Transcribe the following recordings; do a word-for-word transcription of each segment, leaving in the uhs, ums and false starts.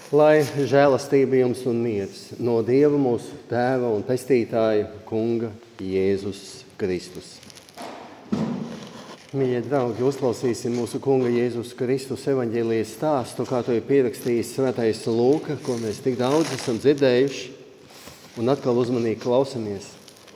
Lai žēlastība jums un miers no Dieva mūsu Tēva un Pestītāja Kunga Jēzus Kristus. Mīļie draugi, uzklausīsim mūsu Kunga Jēzus Kristus evaņģēlijas stāstu, kā to ir pierakstījis svētais Lūka, ko mēs tik daudz esam dzirdējuši, un atkal uzmanīgi klausamies.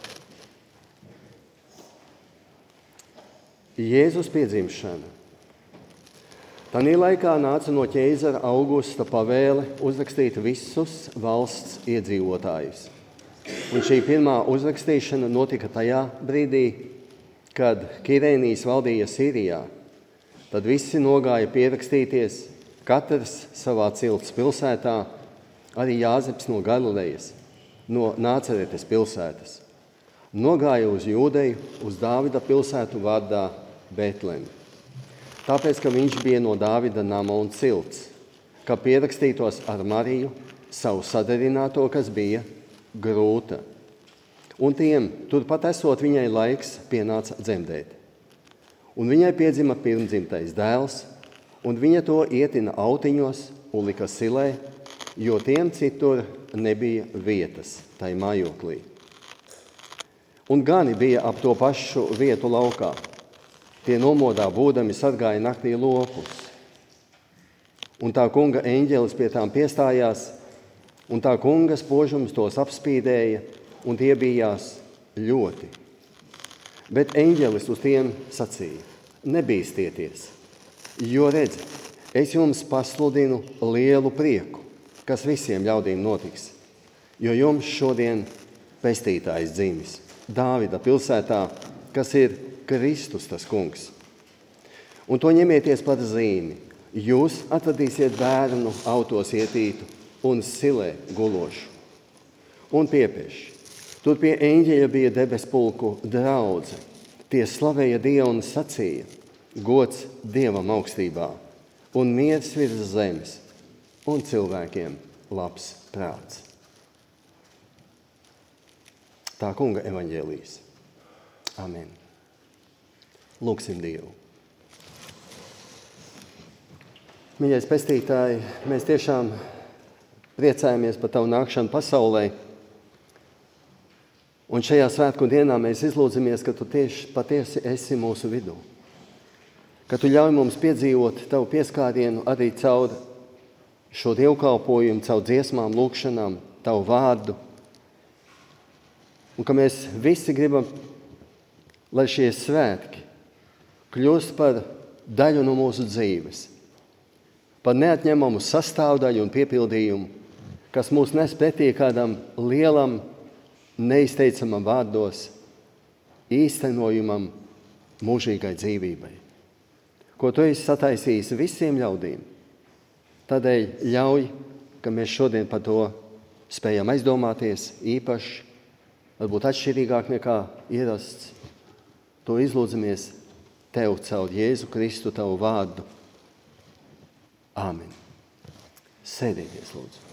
Jēzus piedzimšana. Tanī laikā nāca no ķeizara Augusta pavēle uzrakstīt visus valsts iedzīvotājus. Un šī pirmā uzrakstīšana notika tajā brīdī, kad Kirēnijas valdīja Sīrijā. Tad visi nogāja pierakstīties, katrs savā cilts pilsētā, arī Jāzeps no Galilejas, no Nācaretes pilsētas. Nogāja uz Jūdeju, uz Dāvida pilsētu vārdā Betlemi. Tāpēc, ka viņš bija no Dāvida nama un cilts, ka pierakstītos ar Mariju, savu sadarināto, kas bija grūta. Un tiem, turpat esot viņai laiks, pienāca dzemdēt. Un viņai piedzima pirmdzimtais dēls, un viņa to ietina autiņos un lika silē, jo tiem citur nebija vietas tai mājoklī. Un gani bija ap to pašu vietu laukā. Tie nomodā būdami sargāja naktī lopus. Un tā kunga eņģelis pie tām piestājās, un tā kunga spožums tos apspīdēja, un tie bijās ļoti. Bet eņģelis uz tiem sacīja: nebīstieties, jo redzi, es jums pasludinu lielu prieku, kas visiem ļaudīm notiks, jo jums šodien pestītājs dzimis Dāvida pilsētā, kas ir Kristus tas kungs. Un to ņemieties par zīmi. Jūs atradīsiet bērnu autos ietītu un silē gulošu. Un piepieši. Tur pie eņģeļa bija debespulku draudze. Tie slavēja Dievu un sacīja: gods Dievam augstībā un miers virs zemes un cilvēkiem labs prāts. Tā kunga evaņģēlijas. Amen. Lūksim Dievu. Mīļais pestītāji, mēs tiešām priecājamies par tavu nākšanu pasaulē. Un šajā svētku dienā mēs izlūdzamies, ka tu tieši patiesi esi mūsu vidū. Ka tu ļauj mums piedzīvot tavu pieskārienu arī caur šo dievkalpojumu, caur dziesmām, lūkšanām, tavu vārdu. Un ka mēs visi gribam, lai šie svētki kļūst par daļu no mūsu dzīves, par neatņemamu sastāvdaļu un piepildījumu, kas mūs nes pretī kādam lielam, neizteicamam vārdos, īstenojumam, mūžīgai dzīvībai, ko tu esi sataisījis visiem ļaudīm. Tādēļ ļauj, ka mēs šodien par to spējam aizdomāties īpaši, varbūt atšķirīgāk nekā ierasts. To izlūdzamies Tev caur Jēzu Kristu, Tavu vārdu. Āmen. Sēdieties, lūdzu.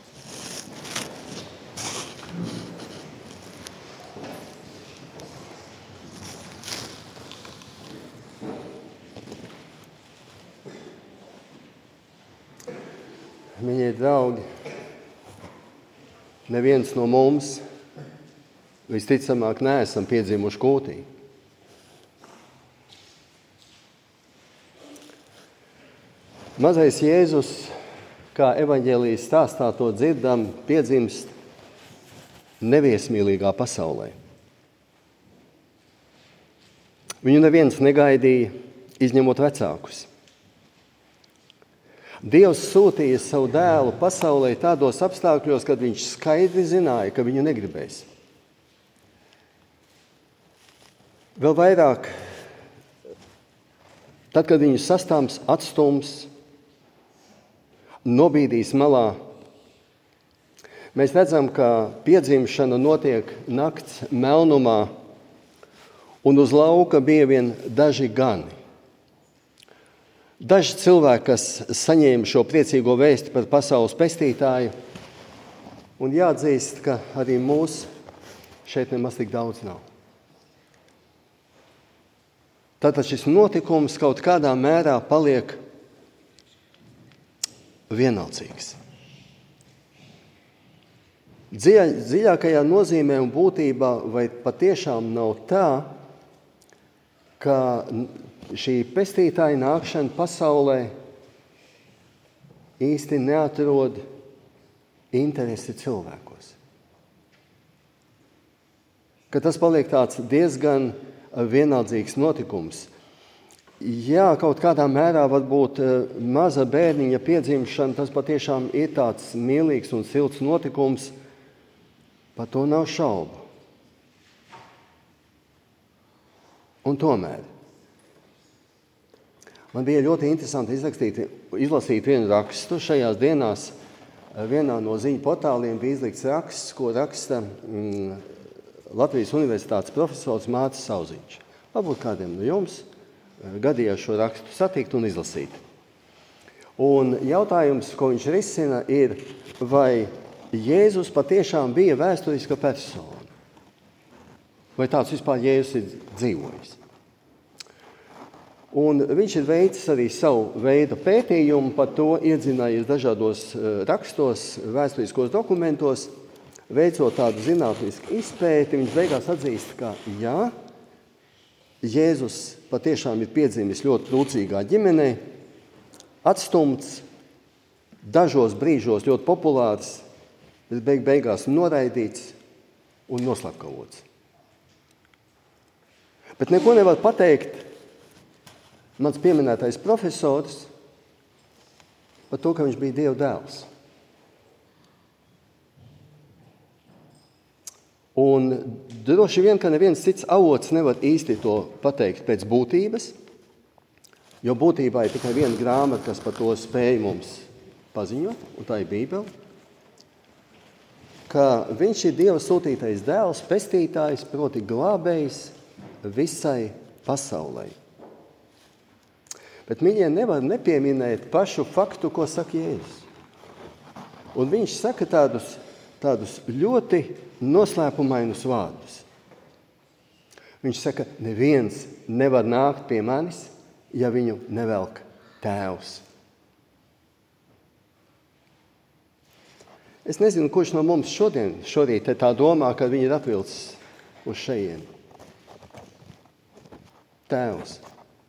Mīļie draugi, neviens no mums visticamāk neesam piedzimuši kūtī. Mazais Jēzus, kā evaņģēlijas stāstā to dzirdam, piedzimst neviesmīlīgā pasaulē. Viņu neviens negaidīja, izņemot vecākus. Dievs sūtīja savu dēlu pasaulē tādos apstākļos, kad viņš skaidri zināja, ka viņu negribēs. Vēl vairāk, tad, kad viņu sastāms, atstums, nobīdīs malā, mēs redzam, ka piedzimšana notiek nakts melnumā, un uz lauka bija vien daži gani. Daži cilvēki, kas saņēma šo priecīgo vēsti par pasaules pestītāju, un jāatzīst, ka arī mūs šeit nemaz tik daudz nav. Tātad šis notikums kaut kādā mērā paliek vienaldzīgs. Dziļa, dziļākajā nozīmē un būtībā, vai patiešām nav tā, ka šī pestītāja nākšana pasaulē īsti neatrod interesi cilvēkos. Ka tas paliek tāds diezgan vienaldzīgs notikums. Jā, kaut kādā mērā varbūt maza bērniņa piedzimšana, tas patiešām ir tāds mīlīgs un silts notikums, par to nav šaubu. Un tomēr man bija ļoti interesanti izrakstīt, izlasīt vienu rakstu. Šajās dienās vienā no ziņu portāliem bija izlikts raksts, ko raksta mm, Latvijas Universitātes profesors Mārcis Sauziņš. Varbūt kādiem no jums gadījās šo rakstu satikt un izlasīt. Un jautājums, ko viņš risina, ir, vai Jēzus patiešām bija vēsturiska persona? Vai tāds vispār Jēzus ir dzīvojis? Un viņš ir veicis arī savu veidu pētījumu, par to iedzinājies dažādos rakstos, vēsturiskos dokumentos, veicot tādu zinātnisku izpēti. Viņš beigās atzīst, ka jā, Jēzus patiešām ir piedzimis ļoti trūcīgā ģimenē, atstumts, dažos brīžos ļoti populārs, bet beig beigās noraidīts un noslapkavots. Bet neko nevar pateikt mans pieminētais profesors par to, ka viņš bija Dieva dēls. Un droši vien, ka neviens cits avots nevar īsti to pateikt pēc būtības, jo būtībā ir tikai viena grāmata, kas par to spēj mums paziņot, un tā ir Bībele, ka viņš ir Dieva sūtītais dēls, pestītājs, proti glābējs visai pasaulei. Bet viņi nevar nepieminēt pašu faktu, ko saka Jēzus. Un viņš saka tādus, tādus ļoti noslēpumainus vārdus. Viņš saka, neviens nevar nākt pie manis, ja viņu nevelk tēvs. Es nezinu, kurš no mums šodien, šorīt tā domā, ka viņi ir atvilcis uz šejieni. Tēvs.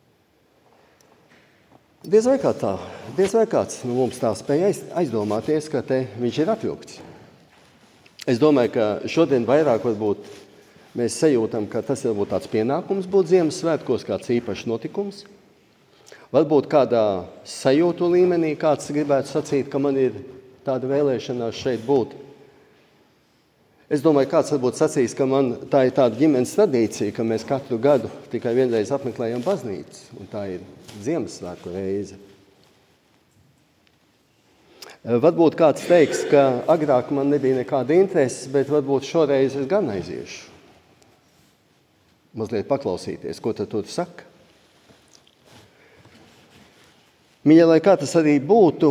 Diez vai, kā tā, diez vai kāds no mums tā spēja aizdomāties, ka te viņš ir atvilkts. Es domāju, ka šodien vairāk varbūt mēs sajūtam, ka tas ir varbūt tāds pienākums būt Ziemassvētkos, kāds īpašs notikums. Varbūt kādā sajūtu līmenī kāds gribētu sacīt, ka man ir tāda vēlēšanās šeit būt. Es domāju, kāds varbūt sacīs, ka man tā ir tāda ģimenes tradīcija, ka mēs katru gadu tikai vienreiz apmeklējam baznīcu, un tā ir Ziemassvētku reize. Varbūt kāds teiks, ka agrāk man nebija nekāda interese, bet varbūt šoreiz es gan aiziešu. Mazliet paklausīties, ko tad tur saka. Mīļie, lai kā tas arī būtu,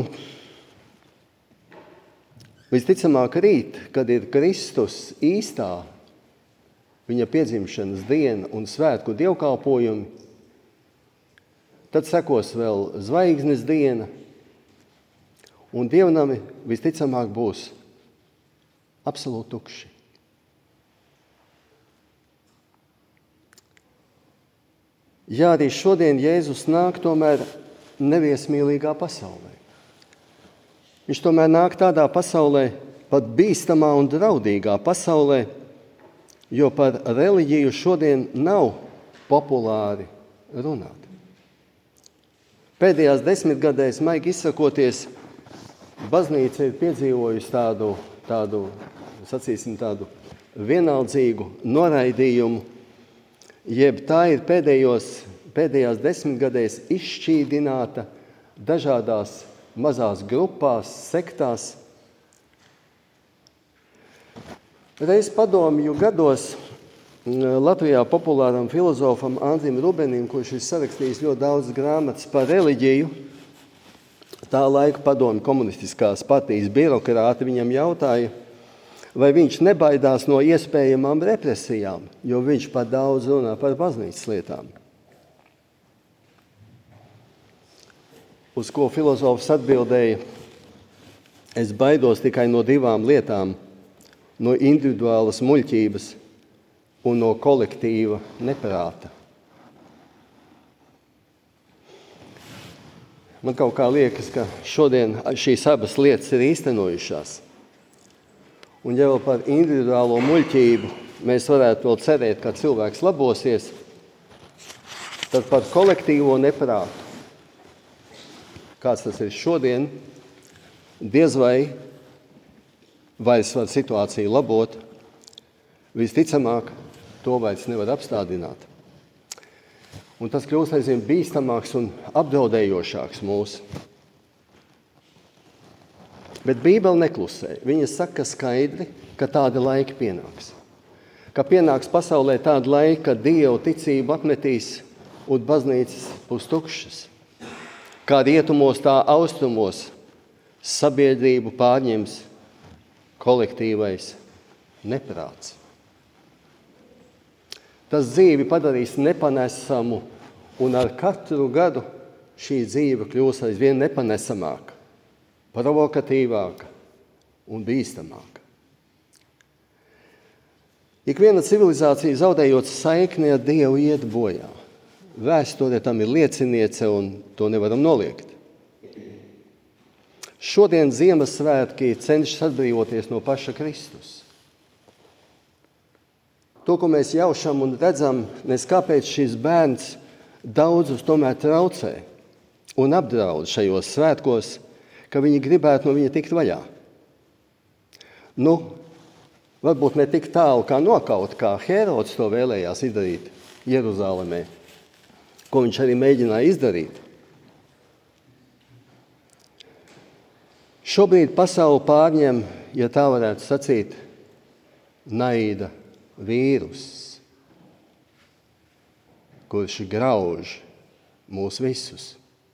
visticamāk rīt, kad ir Kristus īstā viņa piedzimšanas diena un svētku dievkalpojumi, tad sekos vēl zvaigznes diena, un dievnami visticamāk būs absolūti tukši. Jā, arī šodien Jēzus nāk tomēr neviesmīlīgā pasaulē. Viņš tomēr nāk tādā pasaulē, pat bīstamā un draudīgā pasaulē, jo par reliģiju šodien nav populāri runāt. Pēdējās desmitgadēs, maigi izsakoties, baznīca ir piedzīvojusi tādu, tādu, sacīsim, tādu vienaldzīgu noraidījumu, jeb tā ir pēdējos, pēdējās desmitgadēs izšķīdināta dažādās mazās grupās, sektās. Reiz padomju gados Latvijā populāram filozofam Andrim Rubenim, kurš ir sarakstījis ļoti daudz grāmatas par reliģiju, tā laika padomju komunistiskās partijas birokrāti viņam jautāja, vai viņš nebaidās no iespējamām represijām, jo viņš pat daudz runā par baznīcas lietām. Uz ko filozofs atbildēja, es baidos tikai no divām lietām, no individuālas muļķības un no kolektīva neprāta. Man kaut kā liekas, ka šodien šīs abas lietas ir īstenojušās. Un ja vēl par individuālo muļķību mēs varētu vēl cerēt, ka cilvēks labosies, tad par kolektīvo neprātu, kāds tas ir šodien, diez vai vairs var situāciju labot, visticamāk, to vairs nevar apstādināt. Un tas kļūst aizvien bīstamāks un apdraudējošāks mūs. Bet Bībele neklusē. Viņa saka skaidri, ka tādi laiki pienāks. Ka pienāks pasaulē tāda laika, kad Dievu ticību atmetīs un baznīcas būs tukšas. Kā rietumos, tā austrumos sabiedrību pārņems kolektīvais neprāts. Tas dzīvi padarīs nepanesamu, un ar katru gadu šī dzīve kļūs aizvien nepanesamāka, provokatīvāka un bīstamāka. Ikviena civilizācija zaudējot saikni ar Dievu iet bojā. Vēsture tam ir lieciniece, un to nevaram noliegt. Šodien Ziemassvētki cenšas atbrīvoties no paša Kristus. To, ko mēs jaušam un redzam, nes kāpēc šis bērns daudzus tomēr traucē un apdraud šajos svētkos, ka viņi gribētu no viņa tikt vaļā. Nu, varbūt ne tik tālu kā nokaut, kā Herods to vēlējās izdarīt Jeruzālēmē, ko viņš arī mēģināja izdarīt. Šobrīd pasauli pārņem, ja tā varētu sacīt, naida vīrus, kurš grauž mūs visus.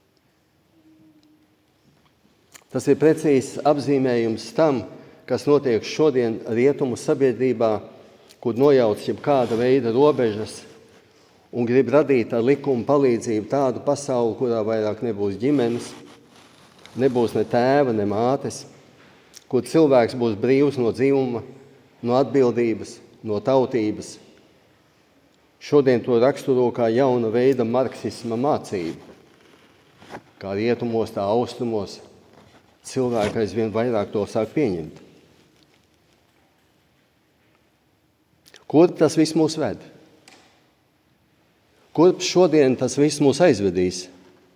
Tas ir precīzs apzīmējums tam, kas notiek šodien rietumu sabiedrībā, kur nojauc jebkāda veida robežas un grib radīt ar likumu palīdzību tādu pasauli, kurā vairāk nebūs ģimenes, nebūs ne tēva, ne mātes, kur cilvēks būs brīvs no dzimuma, no atbildības, no tautības. Šodien to raksturo kā jauna veida marksisma mācību. Kā rietumos, tā austrumos cilvēki aizvien vairāk to sāk pieņemt. Kur tas viss mūs ved? Kur šodien tas viss mūs aizvedīs?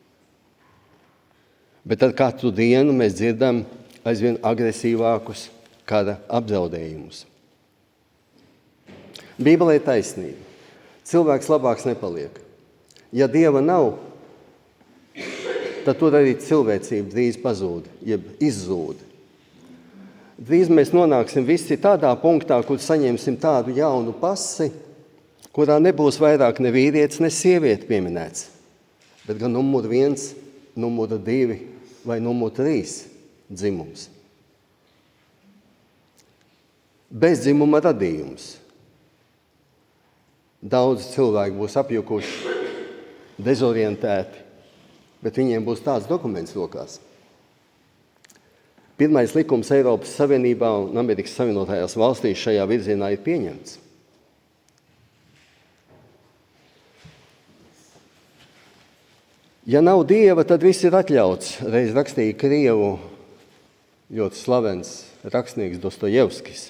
Bet ar katru dienu mēs dzirdam aizvien agresīvākus kara apdraudējumus. Bībelē ir taisnība. Cilvēks labāks nepaliek. Ja Dieva nav, tad tur arī cilvēcība drīz pazūd, jeb izzūd. Drīz mēs nonāksim visi tādā punktā, kur saņemsim tādu jaunu pasi, kurā nebūs vairāk ne vīrietis, ne sieviete pieminēts, bet gan numur viens, numur divi vai numur trīs dzimums. Bezdzimuma radījums. Daudz cilvēku būs apjukuši, dezorientēti, bet viņiem būs tāds dokuments rokās. Pirmais likums Eiropas Savienībā un Amerikas Savienotajās valstīs šajā virzienā ir pieņemts. Ja nav Dieva, tad viss ir atļauts, reiz rakstīja Krievu ļoti slavens rakstnieks Dostojevskis.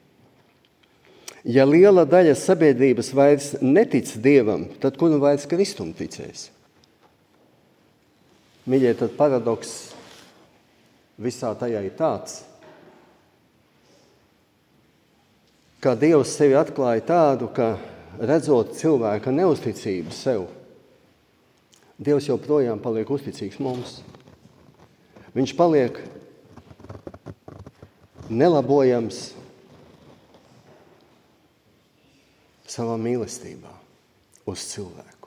Ja liela daļa sabiedrības vairs netic Dievam, tad kur nu vairs Kristum ticēs? Mīļie, tad paradoks visā tajā ir tāds, ka Dievs sevi atklāja tādu, ka redzot cilvēka neusticību sev, Dievs joprojām paliek uzticīgs mums. Viņš paliek nelabojams savā mīlestībā uz cilvēku.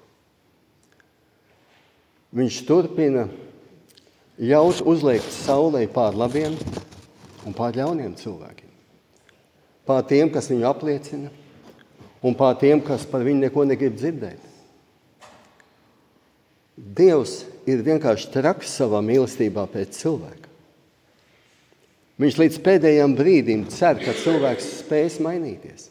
Viņš turpina ļaut uzliekt saulei pār labiem un pār ļauniem cilvēkiem. Pār tiem, kas viņu apliecina, un pār tiem, kas par viņu neko negrib dzirdēt. Dievs ir vienkārši traks savā mīlestībā pēc cilvēka. Viņš līdz pēdējiem brīdim cer, ka cilvēks spēs mainīties.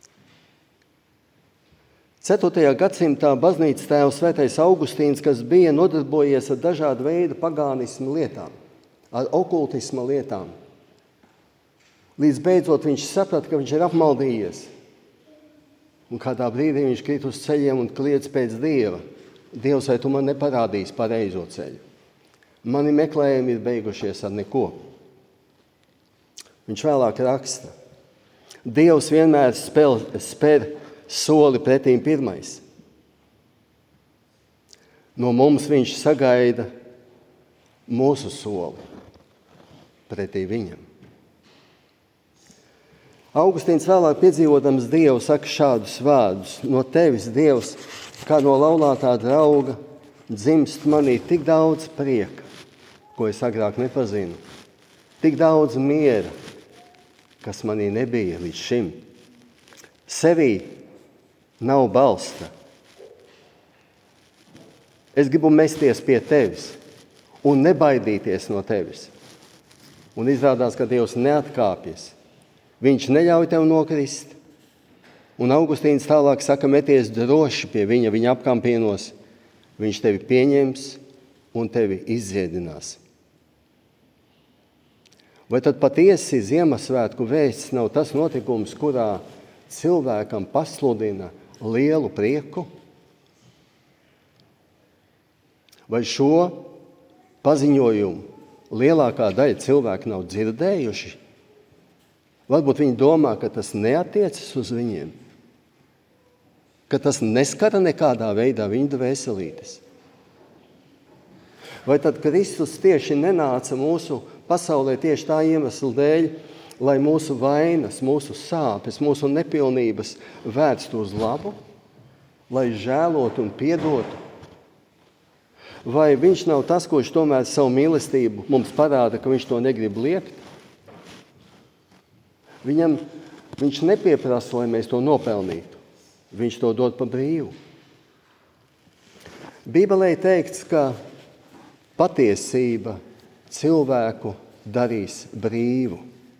ceturtajā gadsimtā baznīcas tēvs svētais Augustīns, kas bija nodarbojies ar dažādu veidu pagānismu lietām, ar okultisma lietām. Līdz beidzot viņš saprata, ka viņš ir apmaldījies. Un kādā brīdī viņš krīt uz ceļiem un kliedz pēc Dieva. Dievs, vai tu man neparādīsi pareizo ceļu? Mani meklējumi ir beigušies ar neko. Viņš vēlāk raksta. Dievs vienmēr spēl, spēr soli pretīm pirmais. No mums viņš sagaida mūsu soli pretī viņam. Augustīns vēlāk piedzīvodams Dievu saka šādus vārdus. No tevis, Dievs, kā no laulātā drauga, dzimst manī tik daudz prieka, ko es agrāk nepazinu, tik daudz miera, kas manī nebija līdz šim. Sevī nav balsta. Es gribu mesties pie tevis un nebaidīties no tevis. Un izrādās, ka Dievs neatkāpjas. Viņš neļauj tev nokrist. Un Augustīns tālāk saka, meties droši pie viņa, viņa apkampienos. Viņš tevi pieņems un tevi izdziedinās. Vai tad patiesi Ziemassvētku vēsts nav tas notikums, kurā cilvēkam pasludina lielu prieku? Vai šo paziņojumu lielākā daļa cilvēku nav dzirdējuši? Varbūt viņi domā, ka tas neatiecas uz viņiem, ka tas neskara nekādā veidā viņu dvēselītes. Vai tad Kristus tieši nenāca mūsu pasaulē tieši tā iemesla dēļ, lai mūsu vainas, mūsu sāpes, mūsu nepilnības vērstu uz labu, lai žēlotu un piedotu? Vai viņš nav tas, kurš tomēr savu mīlestību mums parāda, ka viņš to negrib liekt? Viņam, viņš nepieprasa, lai mēs to nopelnītu. Viņš to dod pa brīvu. Bībelē teikts, ka patiesība cilvēku darīs brīvu.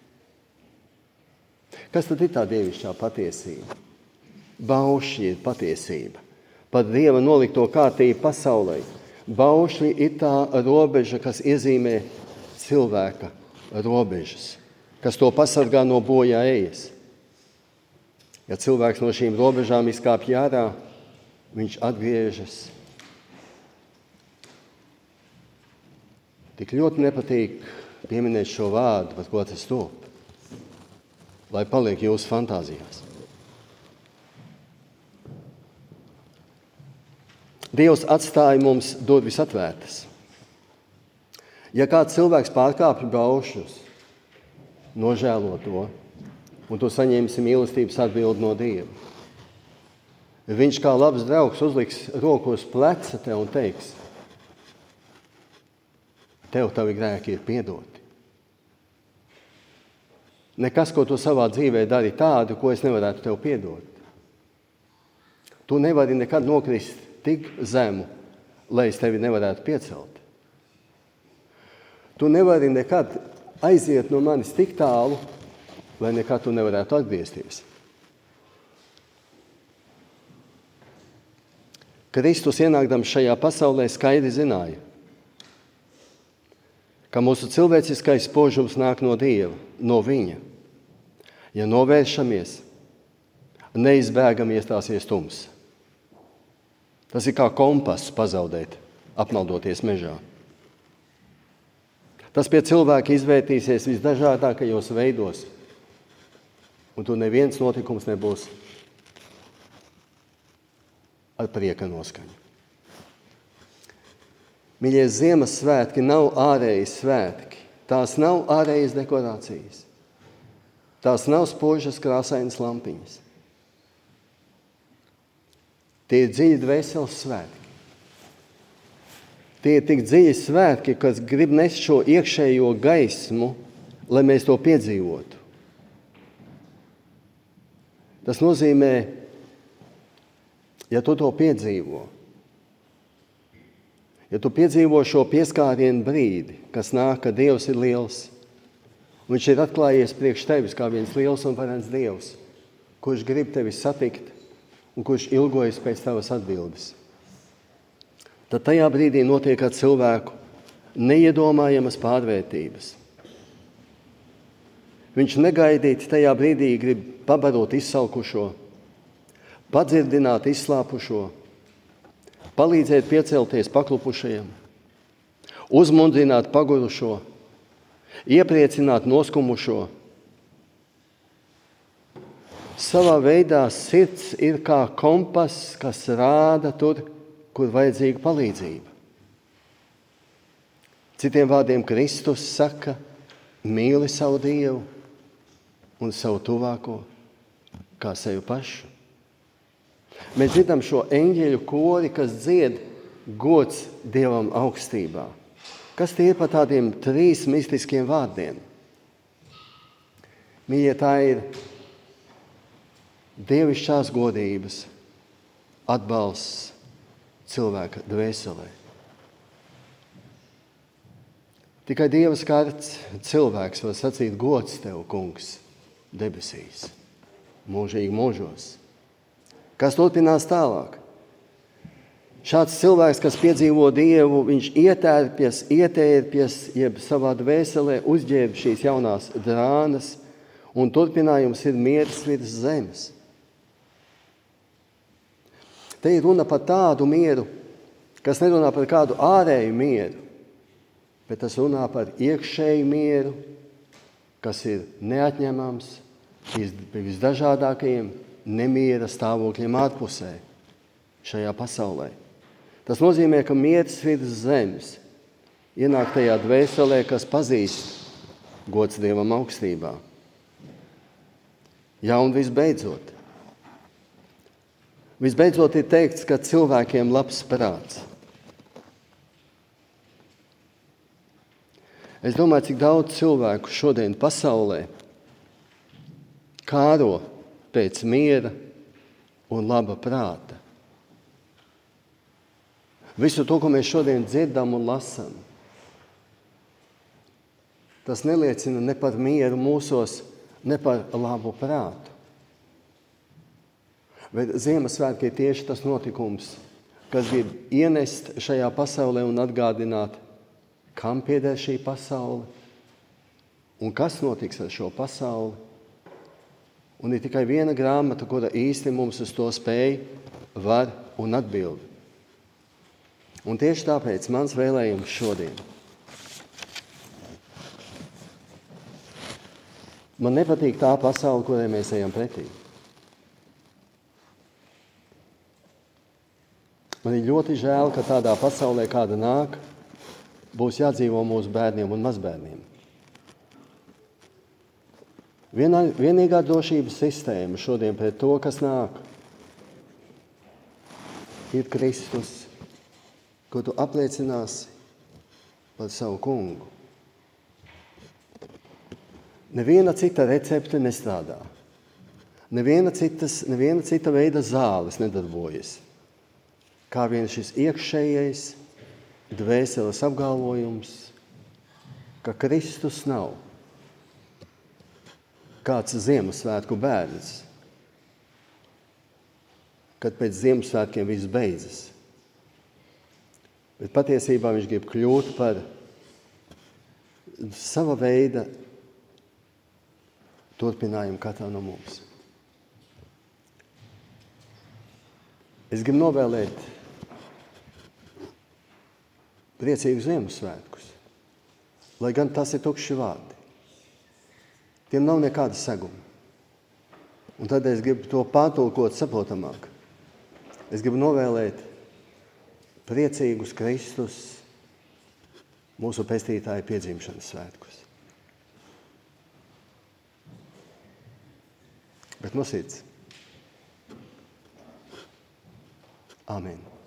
Kas tad ir tā dievišķā patiesība? Baušļi ir patiesība. Par Dieva nolikto kārtību pasaulē. Baušļi ir tā robeža, kas iezīmē cilvēka robežas, kas to pasargā no bojā ejas. Ja cilvēks no šīm robežām izkāpj ārā, viņš atgriežas. Tik ļoti nepatīk pieminēt šo vārdu, par ko tas top, lai paliek jūsu fantāzijās. Dievs atstāja mums durvis atvērtas. Ja kāds cilvēks pārkāpj baušļus, nožēlo to, un tu saņemsi mīlestības atbildi no Dieva. Viņš kā labs draugs uzliks roku uz pleca tev un teiks, tev tavi grēki ir piedoti. Nekas, ko tu savā dzīvē dari tādu, ko es nevarētu tev piedot. Tu nevari nekad nokrist tik zemu, lai es tevi nevarētu piecelt. Tu nevari nekad aiziet no manis tik tālu, lai nekad tu nevarētu atgriezties. Kristus ienākdams šajā pasaulē skaidri zināja, ka mūsu cilvēciskais spožums nāk no Dieva, no viņa. Ja novēršamies, neizbēgami iestāsies tums. Tas ir kā kompass pazaudēt, apmaldoties mežā. Tas pie cilvēka izvērtīsies visdažādākajos veidos, un tur neviens notikums nebūs ar prieka noskaņu. Mīļie, Ziemassvētki nav ārēji svētki. Tās nav ārējas dekorācijas. Tās nav spožas krāsainas lampiņas. Tie ir dziļi dvēseles svētki. Tie ir tik dziļi svētki, kas grib nest šo iekšējo gaismu, lai mēs to piedzīvotu. Tas nozīmē, ja tu to piedzīvo, ja tu piedzīvo šo pieskārienu brīdi, kas nāk, ka Dievs ir liels, Viņš ir atklājies priekš tevis kā viens liels un varens Dievs, kurš grib tevi satikt un kurš ilgojas pēc tavas atbildes. Tad tajā brīdī notiek ar cilvēku neiedomājamas pārvērtības. Viņš negaidīt tajā brīdī grib pabarot izsalkušo, padzirdināt izslāpušo, palīdzēt piecelties paklupušajam, uzmundrināt pagurušo, iepriecināt noskumušo. Savā veidā sirds ir kā kompass, kas rāda tur, kur vajadzīga palīdzība. Citiem vārdiem Kristus saka, mīli savu Dievu un savu tuvāko kā sevi pašu. Mēs dzirdam šo eņģeļu kori, kas dzied gods Dievam augstībā. Kas tie ir par tādiem trīs mistiskiem vārdiem? Mīļie, tā ir dievišķās godības atbalsts cilvēka dvēselē. Tikai Dieva skarts cilvēks var sacīt gods tev, kungs, debesīs, mūžīgi mūžos. Kas turpinās tālāk? Šāds cilvēks, kas piedzīvo Dievu, viņš ietērpjas, ietērpjas, jeb savā dvēselē uzģērb šīs jaunās drānas, un turpinājums ir miers virs zemes. Te ir runa par tādu mieru, kas nerunā par kādu ārēju mieru, bet tas runā par iekšēju mieru, kas ir neatņemams visdažādākajiem nemiera stāvokļiem ārpusē šajā pasaulē. Tas nozīmē, ka miers virs zemes ienāk tajā dvēselē, kas pazīst gods Dievam augstībā. Jā, un visbeidzot, visbeidzot ir teikts, ka cilvēkiem labs prāts. Es domāju, cik daudz cilvēku šodien pasaulē kāro pēc miera un laba prāta. Visu to, ko mēs šodien dzirdam un lasam, tas neliecina ne par mieru mūsos, ne par labu prātu. Bet Ziemassvētki ir tieši tas notikums, kas grib ienest šajā pasaulē un atgādināt, kam pieder šī pasaule un kas notiks ar šo pasauli. Un ir tikai viena grāmata, kura īsti mums uz to spēj, var un atbild. Un tieši tāpēc mans vēlējums šodien. Man nepatīk tā pasaule, kurai mēs ejam pretī. Man ir ļoti žēl, ka tādā pasaulē, kāda nāk, būs jādzīvo mūsu bērniem un mazbērniem. Vienā, vienīgā drošības sistēma šodien pret to, kas nāk, ir Kristus, ko tu apliecināsi par savu kungu. Neviena cita recepte nestrādā. Neviena, citas, neviena cita veida zāles nedarbojas. Kā vien šis iekšējais dvēseles apgalvojums, ka Kristus nav kāds Ziemassvētku bērns, kad pēc Ziemassvētkiem viss beidzas. Bet patiesībā viņš grib kļūt par sava veida turpinājumu katrā no mums. Es gribu novēlēt priecīgus Ziemassvētkus, lai gan tas ir tukši vārdi. Tiem nav nekāda seguma. Un tad es gribu to pārtulkot saprotamāk. Es gribu novēlēt priecīgus Kristus mūsu pestītāja piedzimšanas svētkus. Bet no sirds. Āmen.